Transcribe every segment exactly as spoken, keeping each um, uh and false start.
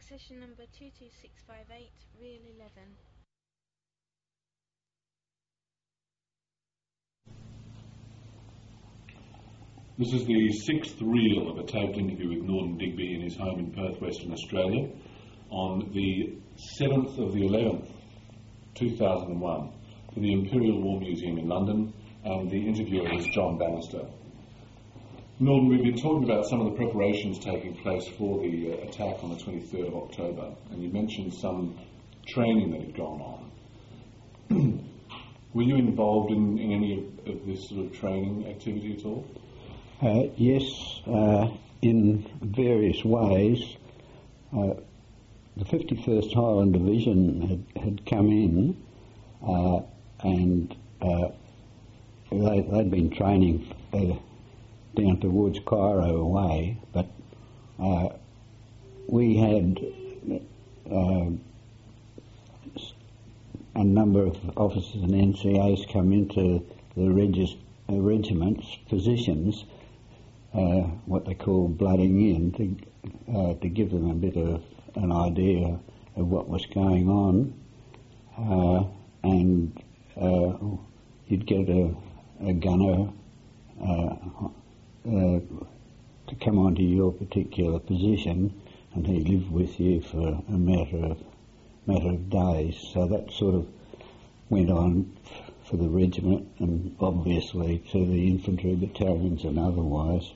Accession number two two six five eight, Real eleven. This is the sixth reel of a taped interview with Norden Digby in his home in Perth, Western Australia, on the seventh of the eleventh, two thousand one, for the Imperial War Museum in London, and the interviewer is John Bannister. Norden, we've been talking about some of the preparations taking place for the uh, attack on the twenty-third of October, and you mentioned some training that had gone on. Were you involved in, in any of, of this sort of training activity at all? Uh, yes, uh, in various ways. Uh, the fifty-first Highland Division had, had come in, uh, and uh, they, they'd been training uh, down towards Cairo away, but uh, we had uh, a number of officers and N C Os come into the regis- uh, regiment's positions, uh, what they call blooding in, to, uh, to give them a bit of an idea of what was going on, uh, and uh, you'd get a, a gunner uh, Uh, to come onto your particular position, and he lived with you for a matter of matter of days. So that sort of went on f- for the regiment, and obviously to the infantry battalions and otherwise.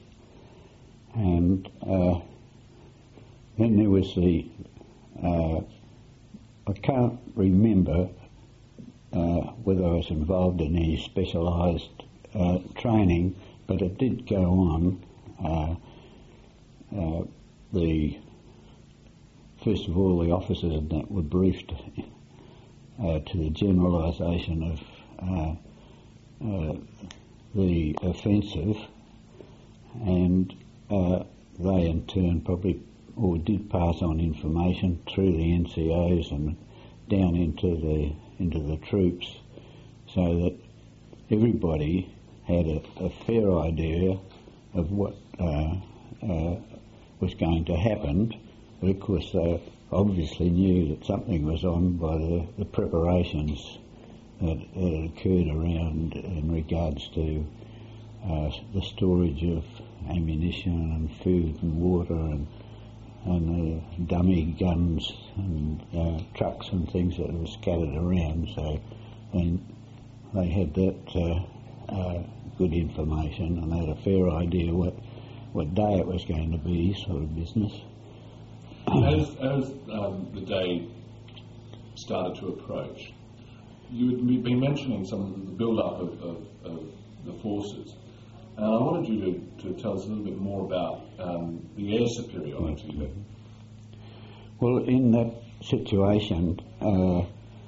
And uh, then there was the uh, I can't remember uh, whether I was involved in any specialised uh, training, but it did go on. Uh, uh, the first of all, the officers and that were briefed uh, to the generalisation of uh, uh, the offensive, and uh, they in turn probably or did pass on information through the N C Os and down into the into the troops, so that everybody had a, a fair idea of what uh, uh, was going to happen, but of course they obviously knew that something was on by the, the preparations that, that had occurred around in regards to uh, the storage of ammunition and food and water and, and uh, dummy guns and uh, trucks and things that were scattered around. So they, they had that uh, Uh, good information, and they had a fair idea what what day it was going to be, sort of business. As, as um, the day started to approach, you had been mentioning some of the build-up of, of, of the forces, and I wanted you to, to tell us a little bit more about um, the air superiority. Yes. Well, in that situation, uh,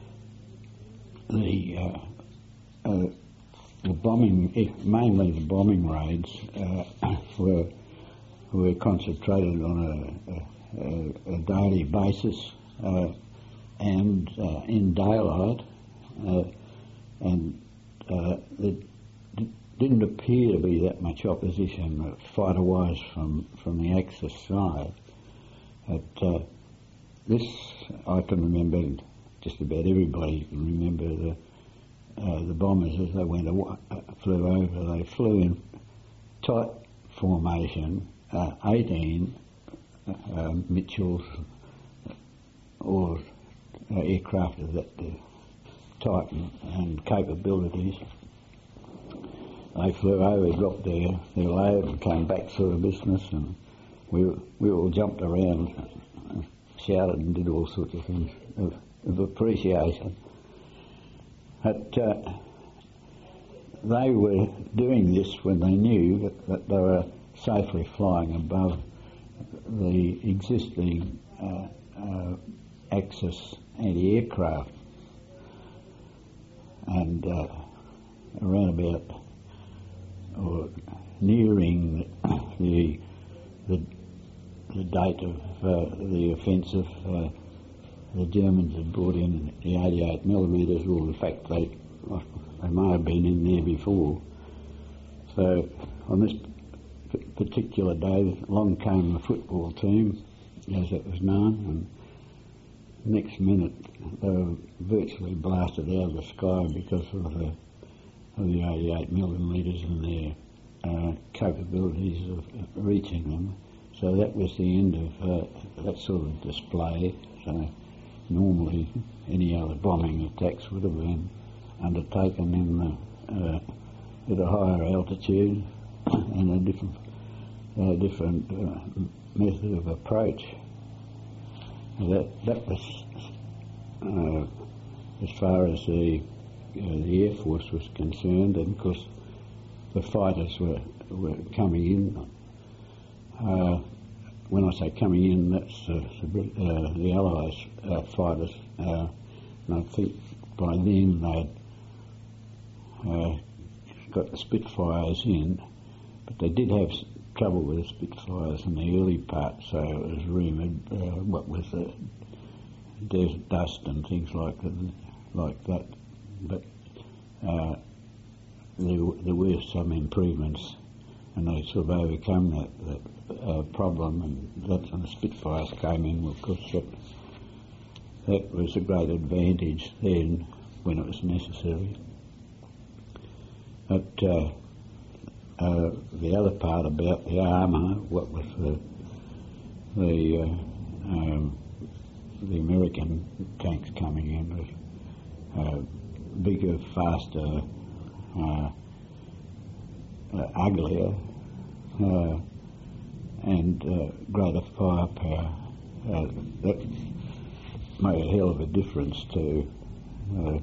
the uh, uh, The bombing, mainly the bombing raids, uh, were were concentrated on a, a, a daily basis uh, and uh, in daylight, uh, and uh, there d- didn't appear to be that much opposition uh, fighter-wise from, from the Axis side. But uh, this, I can remember, just about everybody can remember the Uh, the bombers, as they went aw- uh, flew over, they flew in tight formation, uh, eighteen uh, Mitchells or uh, aircraft of that uh, type and, and capabilities. They flew over, dropped their, their load and came back sort of business, and we we all jumped around and shouted and did all sorts of things of, of appreciation. But uh, they were doing this when they knew that, that they were safely flying above the existing uh, uh, Axis anti-aircraft, and uh, around about or nearing the the, the date of uh, the offensive, uh, the Germans had brought in the eighty-eight millimetres, or in fact they, they may have been in there before. So on this p- particular day, along came the football team as it was known, and next minute they were virtually blasted out of the sky because of the, of the eighty-eight millimetres and their uh, capabilities of reaching them. So that was the end of uh, that sort of display. So normally any other bombing attacks would have been undertaken in the, uh, at a higher altitude and a different, uh, different uh, method of approach. That that was uh, as far as the uh, the Air Force was concerned, and of course the fighters were were coming in. Uh, when I say coming in, that's uh, the, uh, the Allies uh, fighters, uh, and I think by then they'd uh, got the Spitfires in, but they did have s- trouble with the Spitfires in the early part, so it was rumoured uh, what with the desert dust and things like that, like that. But uh, there, w- there were some improvements, and they sort of overcome that, that uh, problem, and that's when the Spitfires came in. Of course, that, that was a great advantage then when it was necessary. But uh, uh, the other part about the armour, what with the the uh, um, the American tanks coming in, was uh, bigger, faster, uh, uh, uglier, uh, and uh, greater firepower. Uh, that made a hell of a difference to uh,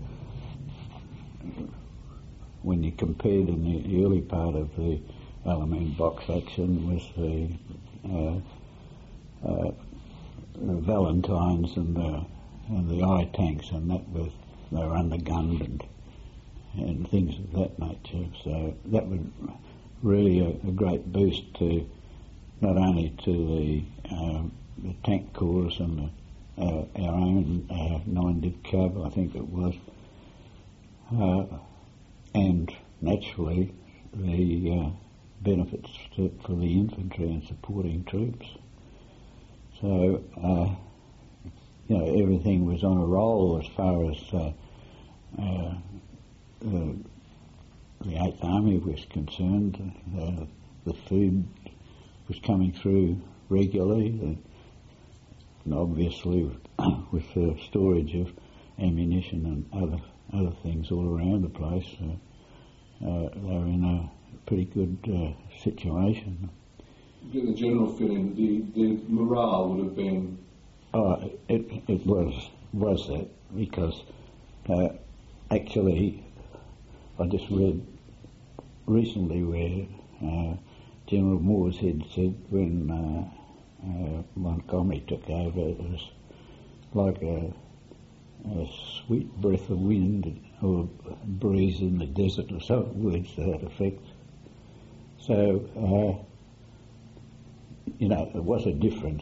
when you compared in the early part of the aluminium box action with the uh, uh, Valentines and the and the I tanks, and that was they were undergunned and and things of that nature. So that was really a, a great boost to not only to the uh, the tank corps and the, uh, our own uh, nine Div Cab, I think it was, uh, and naturally the uh, benefits to, for the infantry and supporting troops. So, uh, you know, everything was on a roll as far as uh, uh, uh, the Eighth Army was concerned. Uh, the food was coming through regularly, and obviously with the storage of ammunition and other other things all around the place, uh, uh, they were in a pretty good uh, situation. Get the general feeling the, the morale would have been. Oh, it it was was that because uh, actually I just read recently where uh, General Moorehead said when uh, uh, Montgomery took over, it was like a, a sweet breath of wind or a breeze in the desert, or some words to that effect. So. Uh, You know, there was a difference.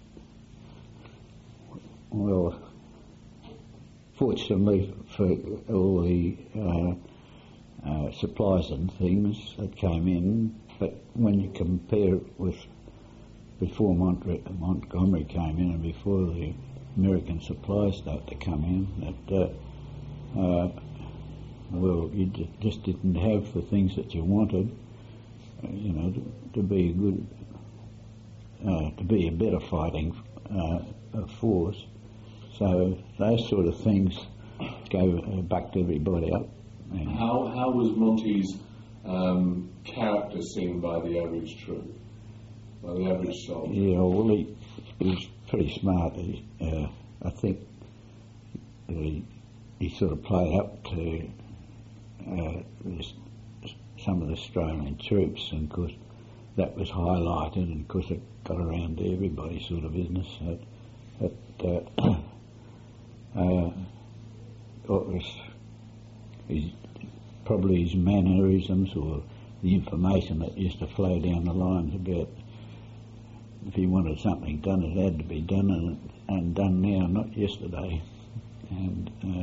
Well, fortunately for all the uh, uh, supplies and things that came in, but when you compare it with before Mont- Montgomery came in and before the American supplies started to come in, that uh, uh, well, you d- just didn't have the things that you wanted, uh, you know, to, to be a good. Uh, to be a better fighting uh, force. So those sort of things go uh, bucked everybody up. And How how was Monty's um, character seen by the average troop, by the average soldier? yeah, well, he, he was pretty smart. He, uh, I think he, he sort of played up to uh, this, some of the Australian troops, and of course that was highlighted, and of course it got around to everybody sort of business. That, that uh, uh, what was his, probably his mannerisms or the information that used to flow down the lines about if he wanted something done, it had to be done, and, and done now, not yesterday, and uh,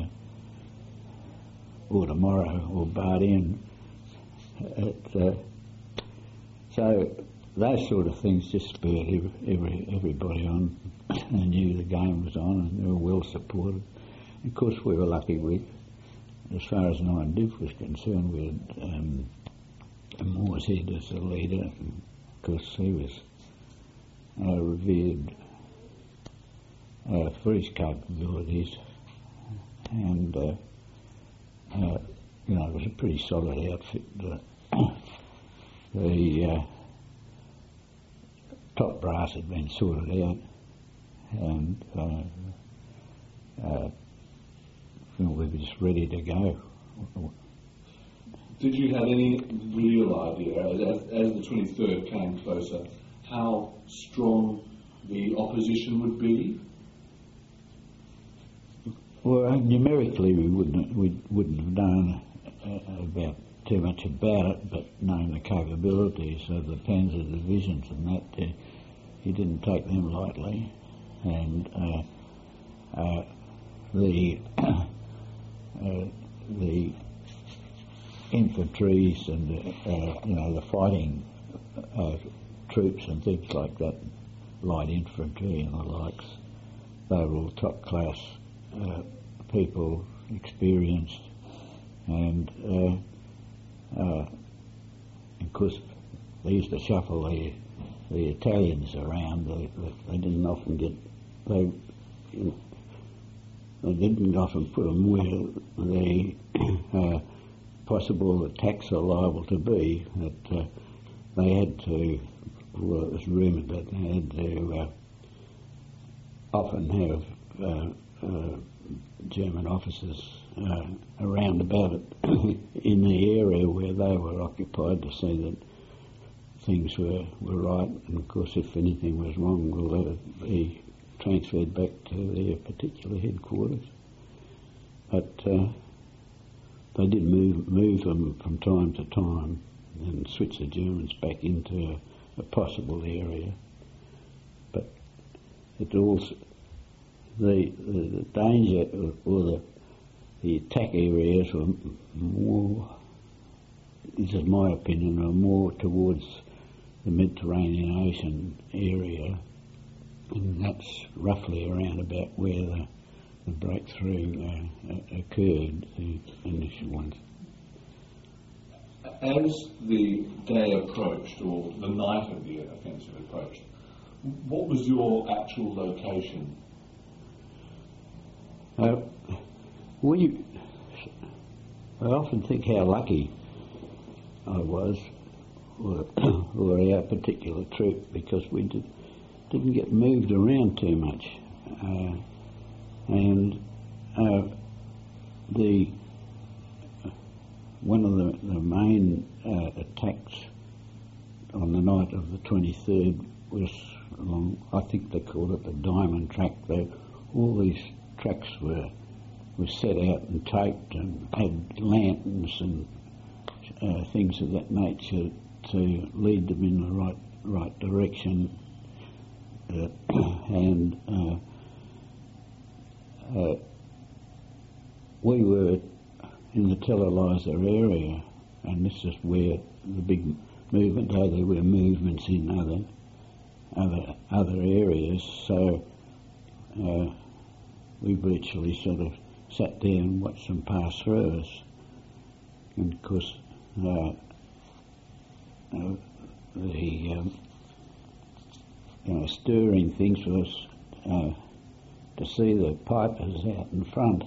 or tomorrow, or barred in. It, uh, So those sort of things just spurred every, every, everybody on. game was on, and they were well supported. Of course, we were lucky with, as far as Nine Div was concerned, we had um, Moorshead as the leader. And of course, he was uh, revered uh, for his capabilities, and uh, uh, you know, it was a pretty solid outfit. The, the uh, top brass had been sorted out, and uh, uh, you know, we were just ready to go. Did you have any real idea, as, as the twenty-third came closer, how strong the opposition would be? Well, numerically we wouldn't we wouldn't have known uh, about too much about it, but knowing the capabilities of the Panzer divisions and that, uh, he didn't take them lightly, and uh, uh, the uh, the infantries and the, uh, you know, the fighting uh, troops and things like that, light infantry and the likes, they were all top class uh, people, experienced, and uh, uh, of course they used to shuffle the the Italians around. They, they didn't often get they they didn't often put them where the uh, possible attacks are liable to be. That uh, they had to. Well, it was rumoured that they had to uh, often have uh, uh, German officers uh, around about it in the area where they were occupied to see that things were, were right, and of course if anything was wrong, well, that would be transferred back to their particular headquarters. But uh, they did move, move them from time to time and switch the Germans back into a, a possible area. But it also, the, the, the danger or, or the, the attack areas were more, this is my opinion, are more towards the Mediterranean Ocean area, and that's roughly around about where the, the breakthrough uh, occurred, the initial ones. As the day approached, or the night of the offensive approached, what was your actual location? Uh, we, I often think how lucky I was, or, or our particular troop, because we did, didn't get moved around too much. Uh, and uh, the one of the, the main uh, attacks on the night of the twenty-third was along, I think they called it the Diamond Track. They, all these tracks were were set out and taped and had lanterns and uh, things of that nature to lead them in the right right direction. Uh, and uh, uh, we were in the Telelizer area, and this is where the big movement, though there were movements in other other other areas, so uh, we virtually sort of sat there and watched them pass through us. And of course, uh, uh, the um, you know, stirring things was uh, to see the pipers out in front.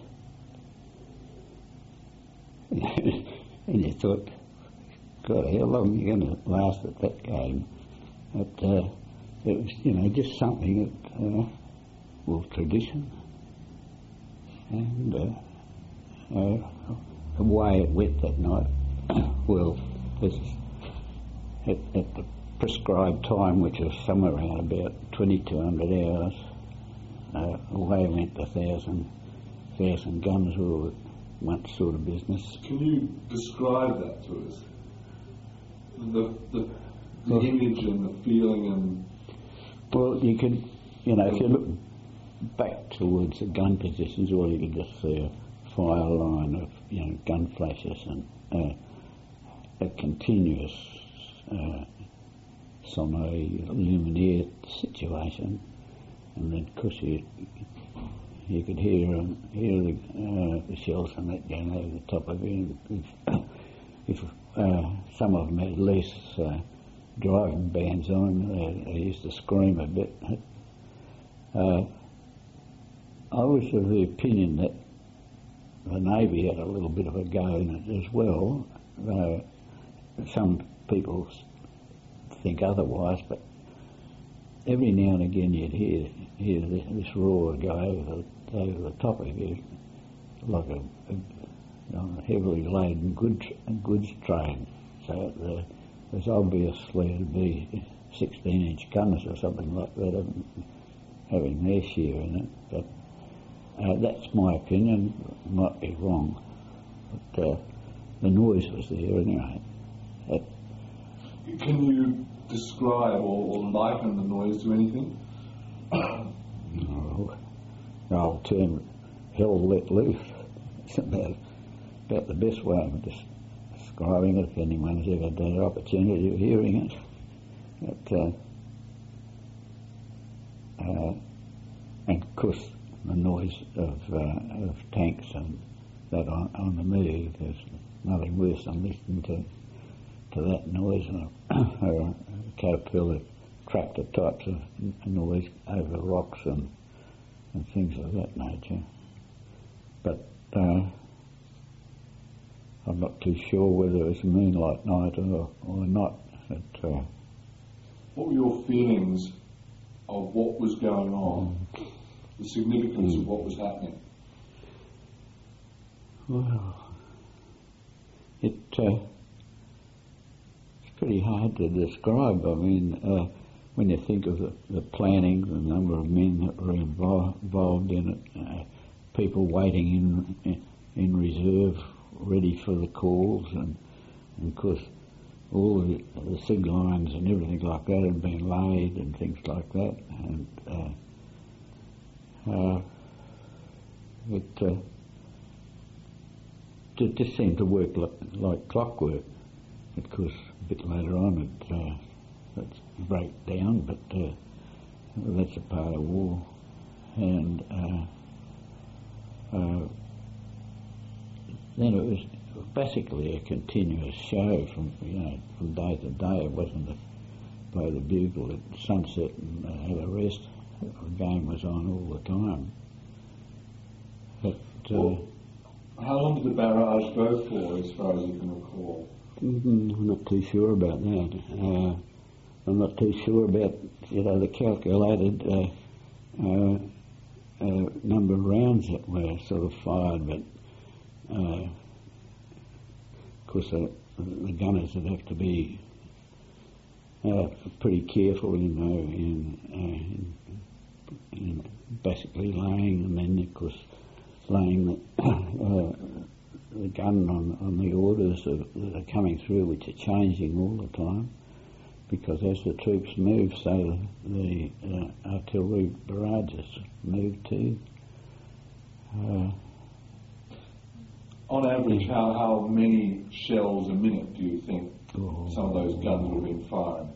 And you thought, God, how long are you going to last at that game? But uh, it was, you know, just something that, uh, well, tradition. And uh, uh, the way it went that night, well, this is at, at the prescribed time, which was somewhere around about twenty-two hundred hours, uh, away went the thousand, thousand guns were one sort of business. Can you describe that to us? The, the, the well, image and the feeling and... Well, you could, you know, if you look back towards the gun positions, all you could just see a fire line of, you know, gun flashes and uh, a continuous uh, sono luminaire situation. and then, of course, you, you could hear um, hear the, uh, the shells and that going over the top of you. If, if uh, some of them had less uh, driving bands on, they, they used to scream a bit. Uh, I was of the opinion that the Navy had a little bit of a go in it as well. Uh, some people think otherwise, but every now and again you'd hear hear this, this roar go over the, over the top of you, like a, a, you know, a heavily laden goods goods train. So the, there's obviously to be sixteen inch guns or something like that having, having their share in it. But uh, that's my opinion. Might be wrong, but uh, the noise was there anyway. It, Can you describe or, or liken the noise to anything? No, I'll term hell let loose. It's about, about the best way of just describing it if anyone's ever had an opportunity of hearing it. But, uh, uh, and of course the noise of, uh, of tanks and that on, on the move, there's nothing worse than listening to to that noise, and a, a caterpillar tractor types of noise over rocks and and things of that nature. But uh, I'm not too sure whether it's a moonlight night or, or not. But, uh, what were your feelings of what was going on, the significance of what was happening? Well, it... Uh, pretty hard to describe. I mean, uh, when you think of the, the planning, the number of men that were involved, involved in it, uh, people waiting in in reserve, ready for the calls, and, and of course all the, the sig lines and everything like that had been laid and things like that, and uh, uh, it, uh, it just seemed to work like, like clockwork. Of course, a bit later on it uh, it broke down, but uh, that's a part of war. And uh, uh, then it was basically a continuous show from you know from day to day. It wasn't a play the bugle at sunset and uh, have a rest. The game was on all the time. But uh, well, how long did the barrage go for, as far as you can recall? I'm not too sure about that. Uh, I'm not too sure about, you know, the calculated uh, uh, uh, number of rounds that were sort of fired, but uh, of course the, the gunners would have to be uh, pretty careful, you know, in, uh, in, in basically laying, and then of course laying the uh, the gun on, on the orders that are coming through, which are changing all the time, because as the troops move, so the uh, artillery barrages move too. Uh, On average, how, how many shells a minute do you think oh, some of those guns would have been firing?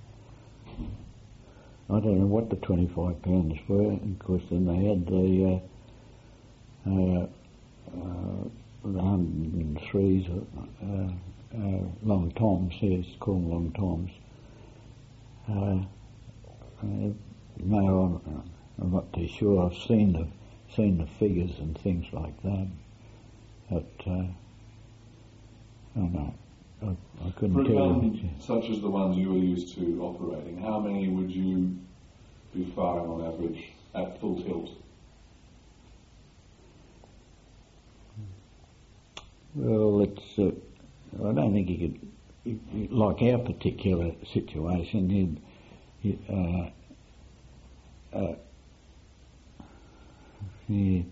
I don't know what the twenty-five pounders were. Of course, then they had the uh, uh, uh, the one hundred threes, uh, uh, long toms, yes, call them long toms. Uh, uh, no, I'm, I'm not too sure. I've seen the seen the figures and things like that, but uh, I don't know. I, I couldn't For a tell gun you. such as the ones you were used to operating, how many would you be firing on average at full tilt? Well, it's. Uh, I don't think you could. You, you, like our particular situation, you'd, you, uh, uh, you,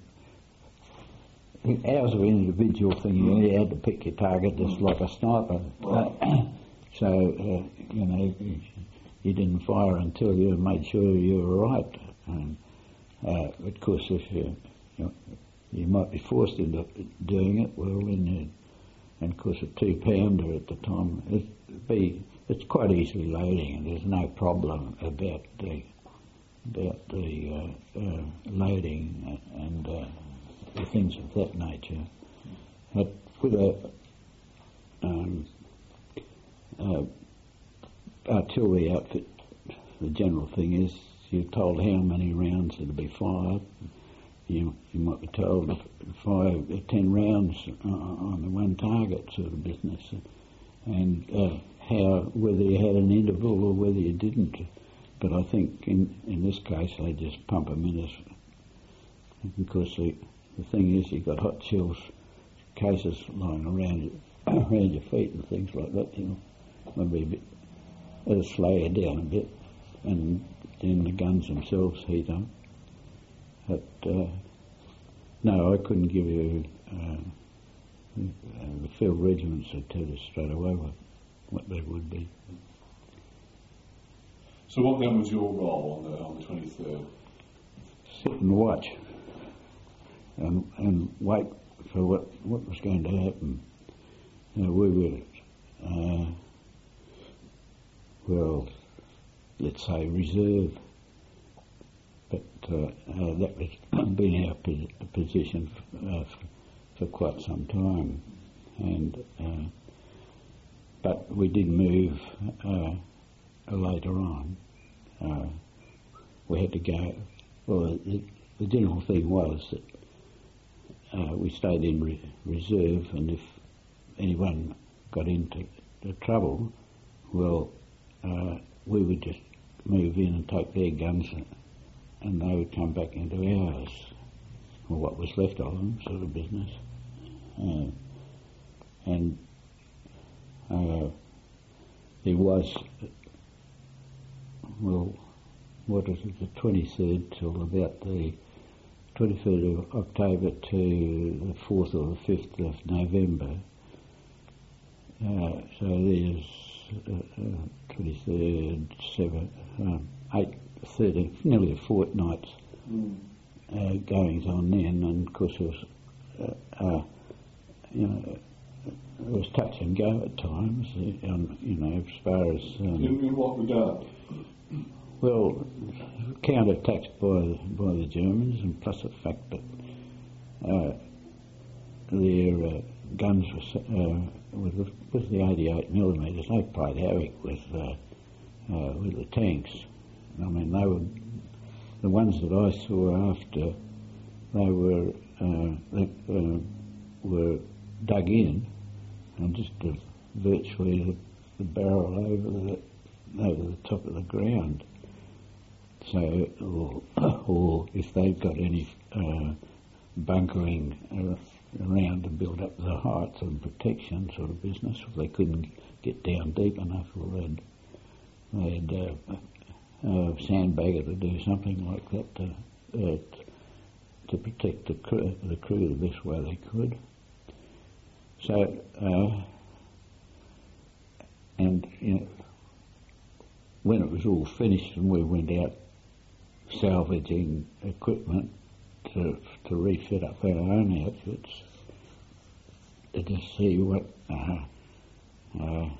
ours was an individual thing. You had to pick your target just like a sniper. Right. So uh, you know, you, you didn't fire until you made sure you were right. And, uh, of course, if you, you know, you might be forced into doing it, well, then you, and of course a two pounder at the time, it'd be, it's quite easily loading, and there's no problem about the, about the uh, uh, loading and uh, the things of that nature. But with a um, uh, artillery outfit, the general thing is you're told how many rounds are to be fired. You, you might be told five, uh, ten rounds on the one target sort of business, and uh, how whether you had an interval or whether you didn't. But I think in in this case they just pump them in as, because the the thing is you've got hot shells cases lying around around your feet and things like that. You know, maybe a bit, it'll slow you down a bit, and then the guns themselves heat up. But uh, no, I couldn't give you uh, the field regiments would tell us straight away what, what they would be. So what then was your role on the on the twenty-third? Sit and watch and and wait for what, what was going to happen. You know, we were, uh, well, let's say reserve, but uh, uh, that was been our po- position f- uh, f- for quite some time, and uh, but we did move uh, later on. Uh, we had to go. Well, the, the general thing was that uh, we stayed in re- reserve, and if anyone got into the trouble, well, uh, we would just move in and take their guns, and they would come back into ours, or what was left of them, sort of business. Uh, and uh, there was, well, what was it, the twenty-third till about the twenty-third of October to the fourth or the fifth of November. Uh, so there's uh, uh, twenty-third, seven, um, eight, thirty, nearly a fortnight mm. uh, goings on then, and of course it was, uh, uh, you know, it was touch and go at times, um, you know, as far as... Um, in, in what regard? Well, counter-attacked by, by the Germans, and plus the fact that uh, their uh, guns were, uh, with, the, with the eighty-eight millimeters, they played havoc with, uh, uh, with the tanks. I mean, they were, the ones that I saw after, they were, uh, they, uh, were dug in, and just uh, virtually the, the barrel over the, over the top of the ground. So, or, or if they've got any uh, bunkering uh, around to build up the heights and protection sort of business, if they couldn't get down deep enough, well, they'd, they'd uh, uh, sandbag it or do something like that to, uh, to protect the crew, the crew the best way they could. So, uh, and you know, when it was all finished and we went out salvaging equipment to to refit up our own outfits, to just see what, uh, uh,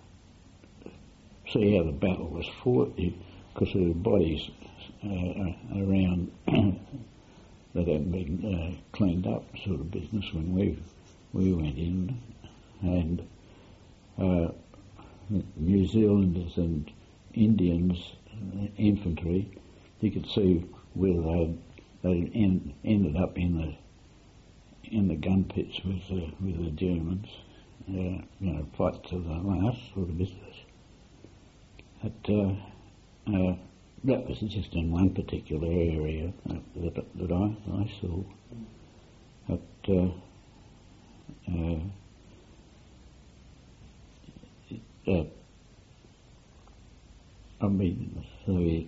see how the battle was fought, because there were bodies uh, around that hadn't been uh, cleaned up, sort of business when we we went in, and uh, New Zealanders and Indians, uh, infantry, you could see where they'd, they'd end, ended up in the in the gun pits with the, with the Germans, uh, you know, fight to the last sort of business. But uh, uh, that was just in one particular area uh, that, that I, I saw. But uh, uh, uh, I mean, the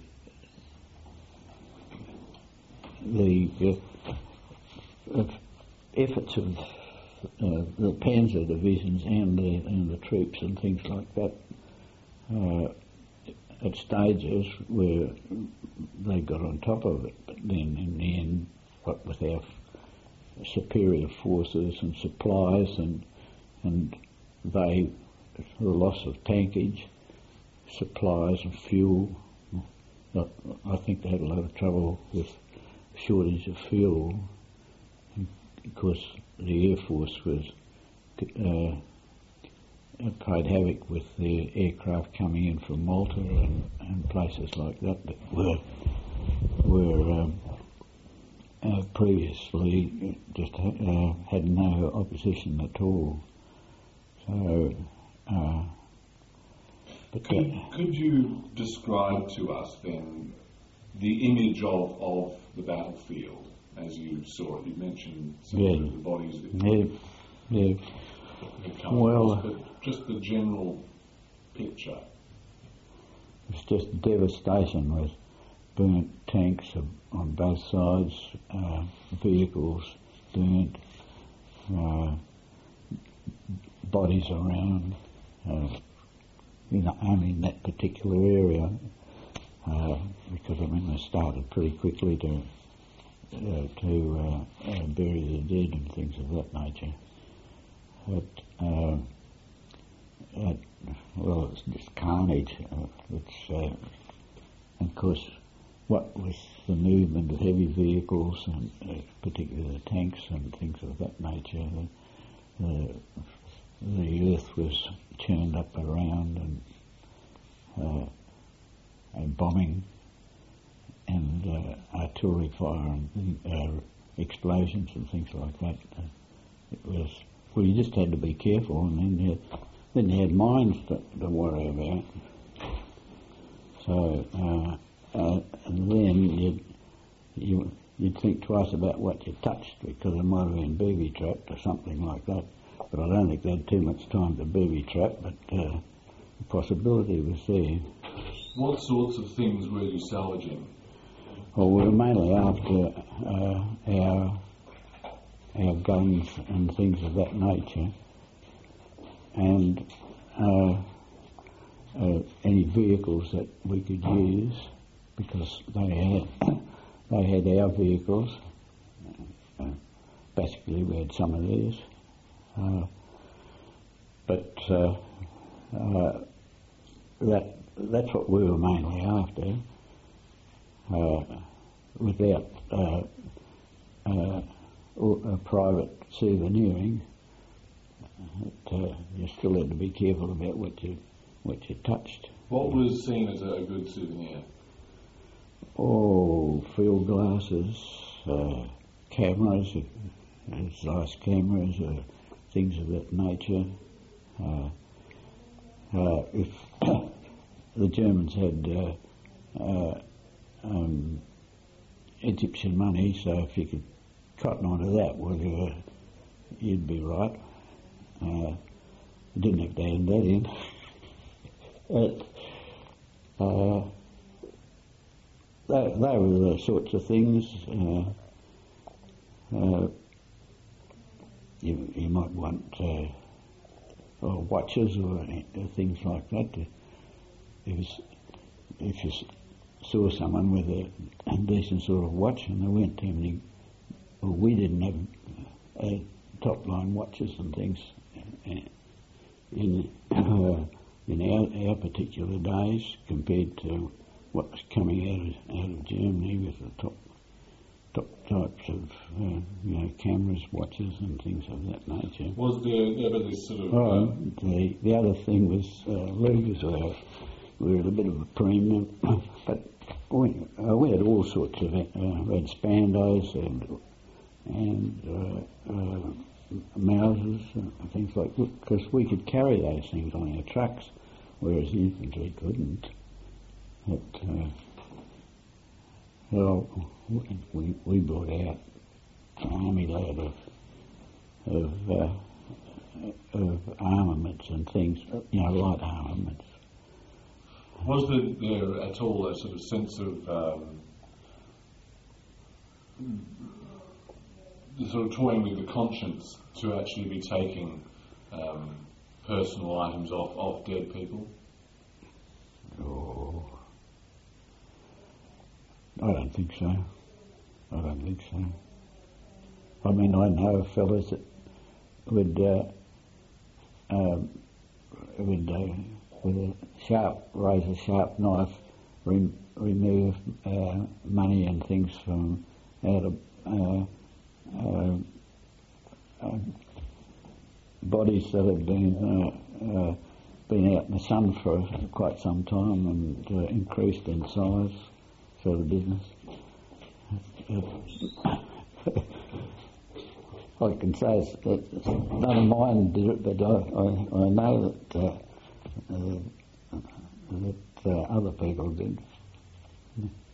the uh, efforts of uh, the Panzer divisions and the and the troops and things like that uh, at stages where they got on top of it, but then in the end, what with our superior forces and supplies and and they the loss of tankage, supplies and fuel, I, I think they had a lot of trouble with shortage of fuel because the Air Force was uh, played havoc with the aircraft coming in from Malta and, and places like that that were were um, uh, previously just uh, had no opposition at all. So, uh, but Could, that, could you describe to us then the image of, of the battlefield as you saw it? You mentioned some Yeah. of the bodies that yeah, yeah. had come Well, across, but just the general picture. It's just devastation with burnt tanks on, on both sides, uh, vehicles burnt, uh, bodies around, uh, you know, only in that particular area, uh, because I mean they started pretty quickly to uh, to uh, uh, bury the dead and things of that nature. But uh, uh, well, it's just carnage. Uh, it's uh, of course what with the movement of heavy vehicles and uh, particularly the tanks and things of that nature, the, the, the earth was churned up around and, uh, and bombing and uh, artillery fire and uh, explosions and things like that. Uh, it was well, you just had to be careful, and then you then you had mines to, to worry about. So. Uh, Uh, and then you'd, you, you'd think twice about what you touched because it might have been booby trapped or something like that. But I don't think they had too much time to booby trap, but uh, the possibility was there. What sorts of things were you salvaging? Well, we were mainly after uh, our, our guns and things of that nature, and uh, uh, any vehicles that we could use, because they had they had our vehicles. Uh, basically, we had some of theirs, uh, but uh, uh, that that's what we were mainly after. Uh, without uh, uh, a private souveniring, but, uh, you still had to be careful about what you what you touched. What was seen as a, a good souvenir? Oh, field glasses, uh, cameras, uh, Zeiss cameras, uh, things of that nature. Uh, uh, if the Germans had uh, uh, um, Egyptian money, so if you could cotton onto that, well, uh, you'd be right. Uh, you didn't have to hand that in. but, uh, They, they were the sorts of things uh, uh, you, you might want uh, or watches or uh, things like that. To, if, if you saw someone with a, a decent sort of watch and there weren't too many, well, we didn't have uh, top line watches and things in uh, in our, our particular days compared to what was coming out of, out of Germany with the top top types of uh, you know cameras, watches, and things of that nature. Was there ever this sort of? Oh, Uh, the the other thing was uh, Luger's were were at a bit of a premium, but we uh, we had all sorts of uh, we had Spandos and and uh, uh, Mausers and things like that, because we could carry those things on our trucks, whereas the infantry couldn't. But, uh, well, we, we brought out an army load of of, uh, of armaments and things, you know, light armaments. was there, there at all a sort of sense of um, the sort of toying with the conscience to actually be taking um, personal items off, off dead people? Oh, I don't think so. I don't think so. I mean, I know fellas that would uh, um, would uh, with a sharp razor sharp knife rem- remove uh, money and things from out of uh, uh, uh, bodies that have been uh, uh, been out in the sun for quite some time and uh, increased in size for the business. I can say it's, it's none of mine did it, but I, I, I know that uh, uh, that uh, other people did.